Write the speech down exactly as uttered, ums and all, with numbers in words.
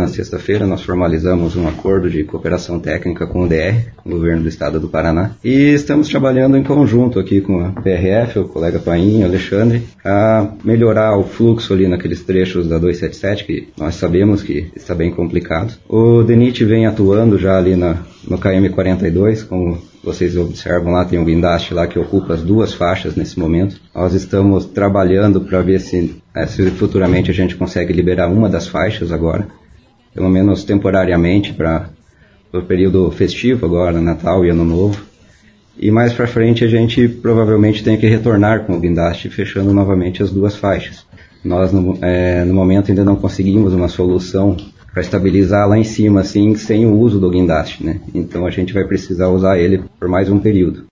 na sexta-feira, nós formalizamos um acordo de cooperação técnica com o D R, com o Governo do Estado do Paraná, e estamos trabalhando em conjunto aqui com a P R F, o colega Painho, o Alexandre, a melhorar o fluxo ali naqueles trechos da duzentos e setenta e sete, que nós sabemos que está bem complicado. O DENIT vem atuando já ali na, no K M quarenta e dois, como vocês observam lá, tem um guindaste lá que ocupa as duas faixas nesse momento. Nós estamos trabalhando para ver se, se futuramente a gente consegue liberar uma das faixas agora, pelo menos temporariamente, para o período festivo agora, Natal e Ano Novo. E mais para frente a gente provavelmente tem que retornar com o guindaste, fechando novamente as duas faixas. Nós no, é, no momento ainda não conseguimos uma solução para estabilizar lá em cima, assim, sem o uso do guindaste, né? Então a gente vai precisar usar ele por mais um período.